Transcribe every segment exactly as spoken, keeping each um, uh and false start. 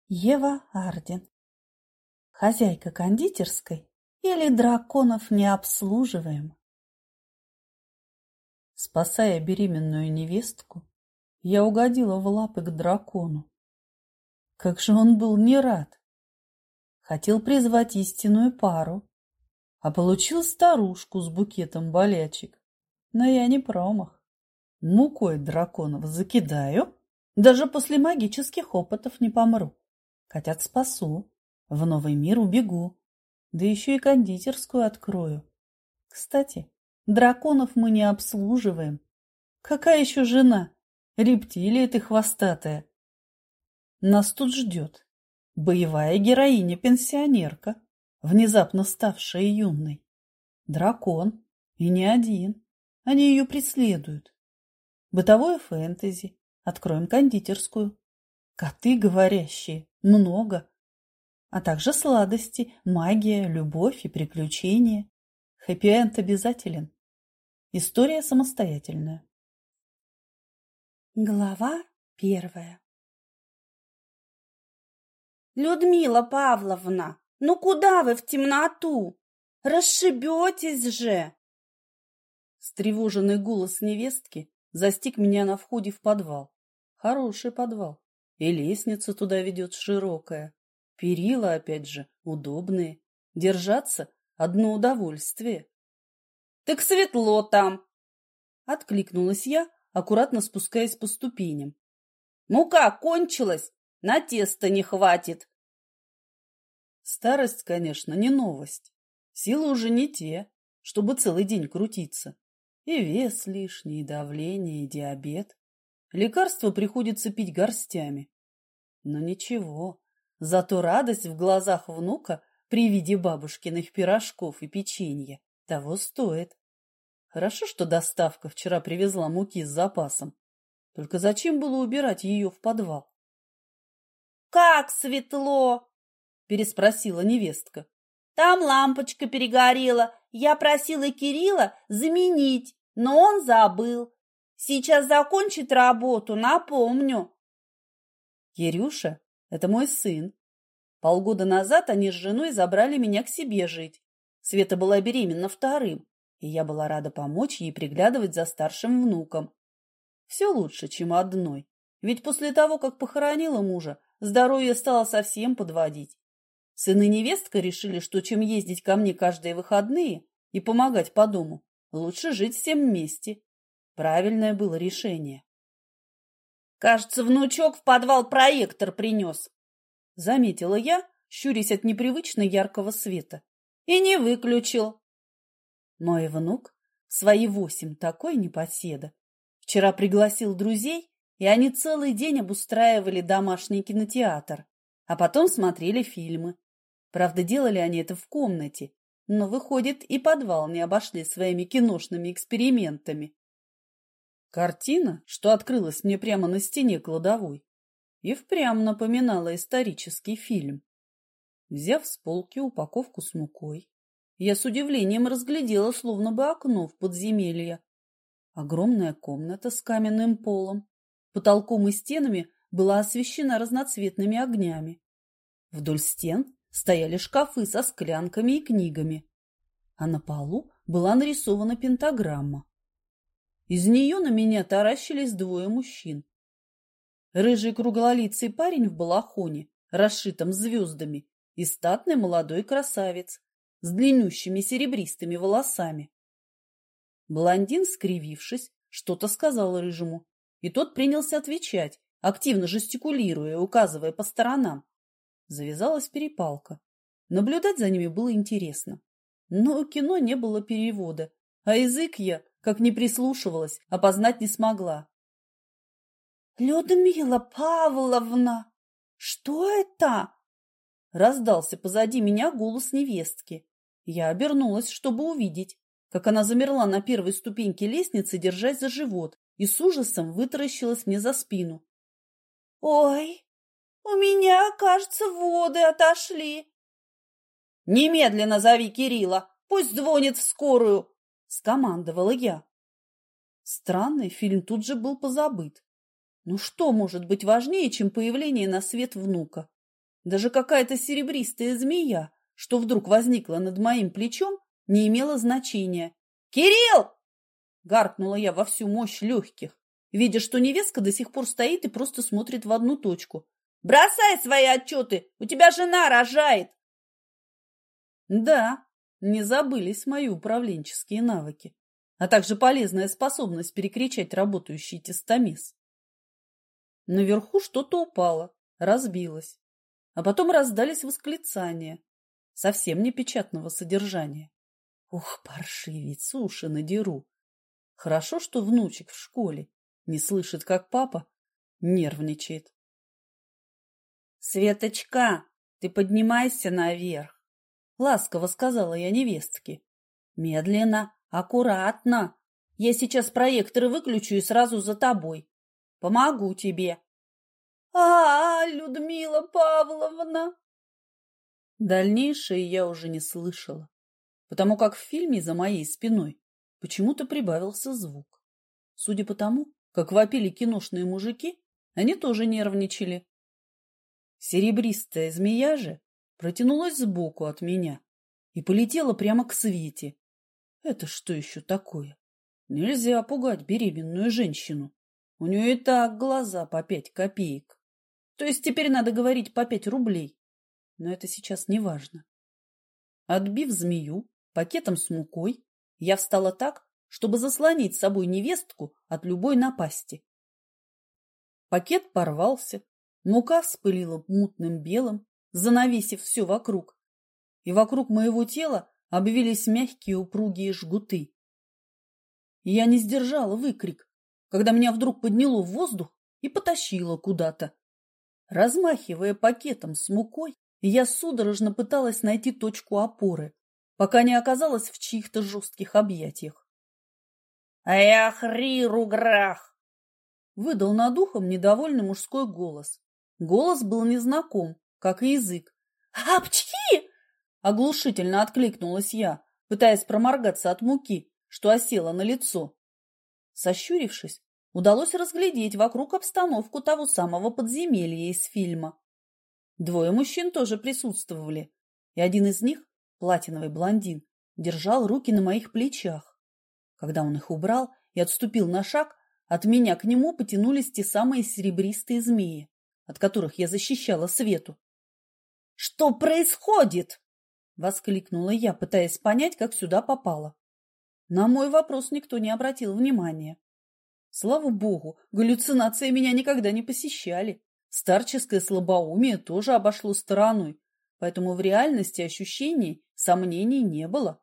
Ева Арден. Хозяйка кондитерской или драконов не обслуживаем? Спасая беременную невестку, я угодила в лапы к дракону. Как же он был не рад! Хотел призвать истинную пару, а получил старушку с букетом болячек. Но я не промах. Мукой драконов закидаю, даже после магических опытов не помру. Котят спасу, в новый мир убегу, да еще и кондитерскую открою. Кстати, драконов мы не обслуживаем. Какая еще жена? Рептилия ты хвостатая. Нас тут ждет боевая героиня-пенсионерка, внезапно ставшая юной. Дракон, и не один. Они ее преследуют. Бытовое фэнтези. Откроем кондитерскую. Коты говорящие. Много. А также сладости, магия, любовь и приключения. Хэппи-энд обязателен. История самостоятельная. Глава первая. Людмила Павловна, ну куда вы в темноту? Расшибетесь же! Встревоженный голос невестки застиг меня на входе в подвал. Хороший подвал. И лестница туда ведет широкая. Перила, опять же, удобные. Держаться — одно удовольствие. — Так светло там! — откликнулась я, аккуратно спускаясь по ступеням. — Мука кончилась, на тесто не хватит. Старость, конечно, не новость. Силы уже не те, чтобы целый день крутиться. И вес лишний, и давление, и диабет. Лекарства приходится пить горстями. Но ничего, зато радость в глазах внука при виде бабушкиных пирожков и печенья того стоит. Хорошо, что доставка вчера привезла муки с запасом. Только зачем было убирать ее в подвал? — Как светло! — переспросила невестка. — Там лампочка перегорела. Я просила Кирилла заменить, но он забыл. Сейчас закончит работу, напомню. Кирюша — это мой сын. Полгода назад они с женой забрали меня к себе жить. Света была беременна вторым, и я была рада помочь ей приглядывать за старшим внуком. Все лучше, чем одной, ведь после того, как похоронила мужа, здоровье стало совсем подводить. Сын и невестка решили, что чем ездить ко мне каждые выходные и помогать по дому, лучше жить всем вместе. Правильное было решение. — Кажется, внучок в подвал проектор принес, — заметила я, щурясь от непривычно яркого света. — И не выключил. Мой внук в свои восемь такой непоседа. Вчера пригласил друзей, и они целый день обустраивали домашний кинотеатр, а потом смотрели фильмы. Правда, делали они это в комнате, но, выходит, и подвал не обошли своими киношными экспериментами. Картина, что открылась мне прямо на стене кладовой, и впрямь напоминала исторический фильм. Взяв с полки упаковку с мукой, я с удивлением разглядела словно бы окно в подземелье. Огромная комната с каменным полом, потолком и стенами была освещена разноцветными огнями. Вдоль стен стояли шкафы со склянками и книгами, а на полу была нарисована пентаграмма. Из нее на меня таращились двое мужчин. Рыжий круглолицый парень в балахоне, расшитом звездами, и статный молодой красавец с длиннющими серебристыми волосами. Блондин, скривившись, что-то сказал рыжему, и тот принялся отвечать, активно жестикулируя и указывая по сторонам. Завязалась перепалка. Наблюдать за ними было интересно. Но у кино не было перевода, а язык я, как ни прислушивалась, опознать не смогла. — Людмила Павловна, что это? — раздался позади меня голос невестки. Я обернулась, чтобы увидеть, как она замерла на первой ступеньке лестницы, держась за живот, и с ужасом вытаращилась мне за спину. — Ой, у меня, кажется, воды отошли. — Немедленно зови Кирилла, пусть звонит в скорую, — скомандовала я. Странный, фильм тут же был позабыт. Ну что может быть важнее, чем появление на свет внука? Даже какая-то серебристая змея, что вдруг возникла над моим плечом, не имела значения. «Кирилл!» – гаркнула я во всю мощь легких, видя, что невестка до сих пор стоит и просто смотрит в одну точку. «Бросай свои отчеты! У тебя жена рожает!» Да, не забылись мои управленческие навыки, а также полезная способность перекричать работающий тестомес. Наверху что-то упало, разбилось, а потом раздались восклицания, совсем не печатного содержания. Ух, паршивец, уши надеру. Хорошо, что внучек в школе не слышит, как папа нервничает. «Светочка, ты поднимайся наверх!» — ласково сказала я невестке. «Медленно, аккуратно. Я сейчас проекторы выключу и сразу за тобой. Помогу тебе». «А, Людмила Павловна!» Дальнейшее я уже не слышала, потому как в фильме за моей спиной почему-то прибавился звук. Судя по тому, как вопили киношные мужики, они тоже нервничали. Серебристая змея же протянулась сбоку от меня и полетела прямо к Свете. Это что еще такое? Нельзя пугать беременную женщину. У нее и так глаза по пять копеек. То есть теперь надо говорить по пять рублей. Но это сейчас не важно. Отбив змею пакетом с мукой, я встала так, чтобы заслонить с собой невестку от любой напасти. Пакет порвался, мука вспылила мутным белым, занавесив все вокруг, и вокруг моего тела обвились мягкие упругие жгуты. И я не сдержала выкрик, когда меня вдруг подняло в воздух и потащило куда-то. Размахивая пакетом с мукой, я судорожно пыталась найти точку опоры, пока не оказалась в чьих-то жестких объятиях. «Эх, Риру-грах!» — выдал над ухом недовольный мужской голос. Голос был незнаком, как и язык. «Апчхи!» — оглушительно откликнулась я, пытаясь проморгаться от муки, что осела на лицо. Сощурившись, удалось разглядеть вокруг обстановку того самого подземелья из фильма. Двое мужчин тоже присутствовали, и один из них, платиновый блондин, держал руки на моих плечах. Когда он их убрал и отступил на шаг, от меня к нему потянулись те самые серебристые змеи, от которых я защищала Свету. «Что происходит?» — воскликнула я, пытаясь понять, как сюда попала. На мой вопрос никто не обратил внимания. Слава богу, галлюцинации меня никогда не посещали. Старческое слабоумие тоже обошло стороной, поэтому в реальности ощущений, сомнений не было.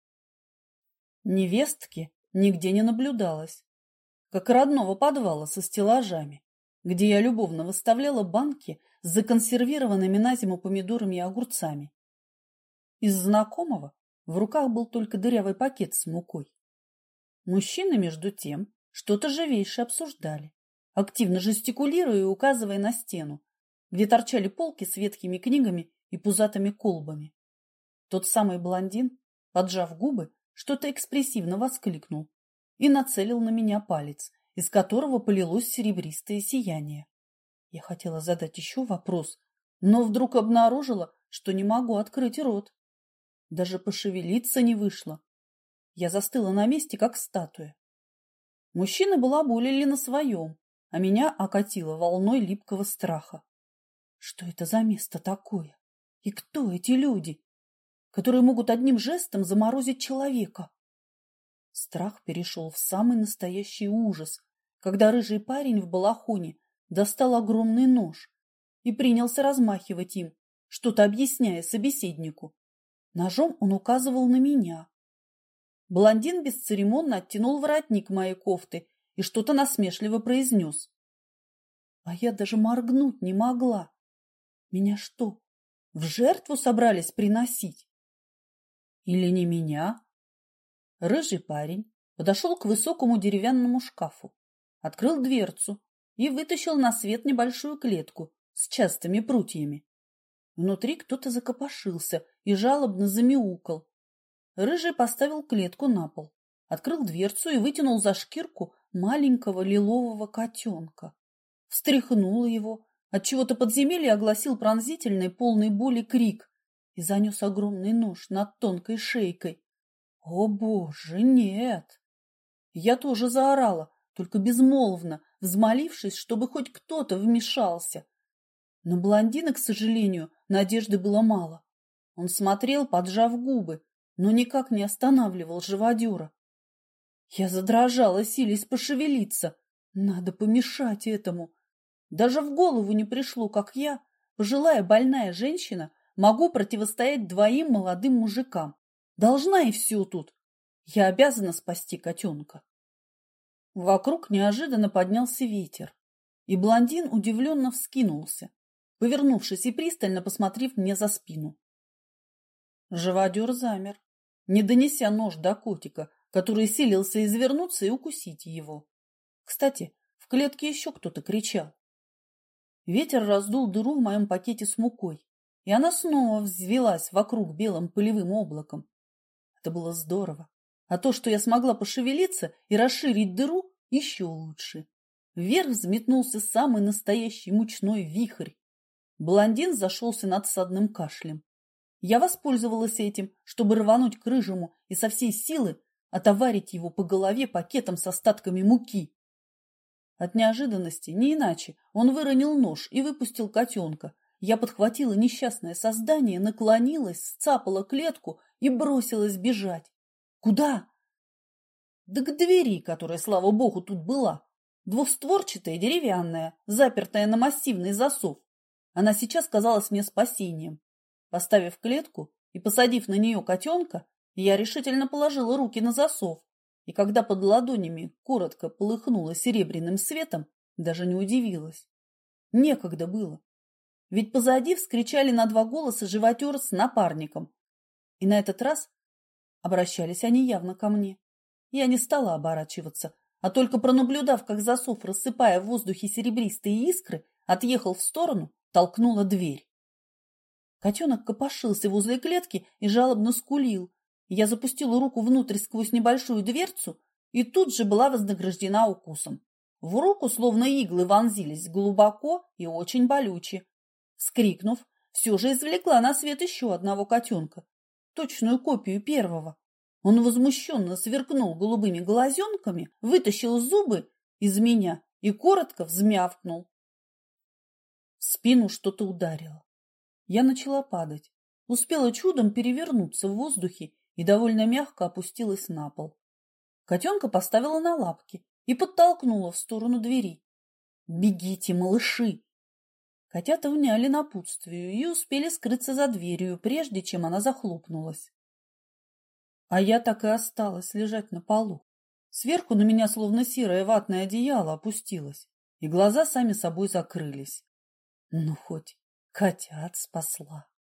Невестки нигде не наблюдалось, как и родного подвала со стеллажами, где я любовно выставляла банки с законсервированными на зиму помидорами и огурцами. Из знакомого в руках был только дырявый пакет с мукой. Мужчины, между тем, что-то живейше обсуждали, активно жестикулируя и указывая на стену, где торчали полки с ветхими книгами и пузатыми колбами. Тот самый блондин, поджав губы, что-то экспрессивно воскликнул и нацелил на меня палец, из которого полилось серебристое сияние. Я хотела задать еще вопрос, но вдруг обнаружила, что не могу открыть рот. Даже пошевелиться не вышло. Я застыла на месте, как статуя. Мужчины балаболили на своем, а меня окатило волной липкого страха. Что это за место такое? И кто эти люди, которые могут одним жестом заморозить человека? Страх перешел в самый настоящий ужас, когда рыжий парень в балахоне достал огромный нож и принялся размахивать им, что-то объясняя собеседнику. Ножом он указывал на меня. Блондин бесцеремонно оттянул воротник моей кофты и что-то насмешливо произнес. А я даже моргнуть не могла. Меня что, в жертву собрались приносить? Или не меня? Рыжий парень подошел к высокому деревянному шкафу, открыл дверцу и вытащил на свет небольшую клетку с частыми прутьями. Внутри кто-то закопошился и жалобно замяукал. Рыжий поставил клетку на пол, открыл дверцу и вытянул за шкирку маленького лилового котенка. Встряхнул его, Отчего-то подземелье огласил пронзительный, полный боли крик и занес огромный нож над тонкой шейкой. О, боже, нет! Я тоже заорала, только безмолвно, взмолившись, чтобы хоть кто-то вмешался. На блондина, к сожалению, надежды было мало. Он смотрел, поджав губы, но никак не останавливал живодера. Я задрожала, силясь пошевелиться. Надо помешать этому. Даже в голову не пришло, как я, пожилая больная женщина, могу противостоять двоим молодым мужикам. Должна и все тут. Я обязана спасти котенка. Вокруг неожиданно поднялся ветер, и блондин удивленно вскинулся, повернувшись и пристально посмотрев мне за спину. Живодер замер, не донеся нож до котика, который силился извернуться и укусить его. Кстати, в клетке еще кто-то кричал. Ветер раздул дыру в моем пакете с мукой, и она снова взвилась вокруг белым пылевым облаком. Это было здорово. А то, что я смогла пошевелиться и расширить дыру, еще лучше. Вверх взметнулся самый настоящий мучной вихрь. Блондин зашелся надсадным кашлем. Я воспользовалась этим, чтобы рвануть к рыжему и со всей силы отоварить его по голове пакетом с остатками муки. От неожиданности, не иначе, он выронил нож и выпустил котенка. Я подхватила несчастное создание, наклонилась, сцапала клетку и бросилась бежать. Куда? Да к двери, которая, слава богу, тут была. Двухстворчатая, деревянная, запертая на массивный засов. Она сейчас казалась мне спасением. Поставив клетку и посадив на нее котенка, я решительно положила руки на засов, и когда под ладонями коротко полыхнуло серебряным светом, даже не удивилась. Некогда было. Ведь позади вскричали на два голоса живодер с напарником. И на этот раз обращались они явно ко мне. Я не стала оборачиваться, а только пронаблюдав, как засов, рассыпая в воздухе серебристые искры, отъехал в сторону, толкнула дверь. Котенок копошился возле клетки и жалобно скулил. Я запустила руку внутрь сквозь небольшую дверцу и тут же была вознаграждена укусом. В руку словно иглы вонзились глубоко и очень болюче. Вскрикнув, все же извлекла на свет еще одного котенка, точную копию первого. Он возмущенно сверкнул голубыми глазенками, вытащил зубы из меня и коротко взмявкнул. В спину что-то ударило. Я начала падать, успела чудом перевернуться в воздухе и довольно мягко опустилась на пол. Котенка поставила на лапки и подтолкнула в сторону двери. «Бегите, малыши!» Котята вняли напутствию и успели скрыться за дверью, прежде чем она захлопнулась. А я так и осталась лежать на полу. Сверху на меня словно серое ватное одеяло опустилось, и глаза сами собой закрылись. Ну, хоть котят спасла.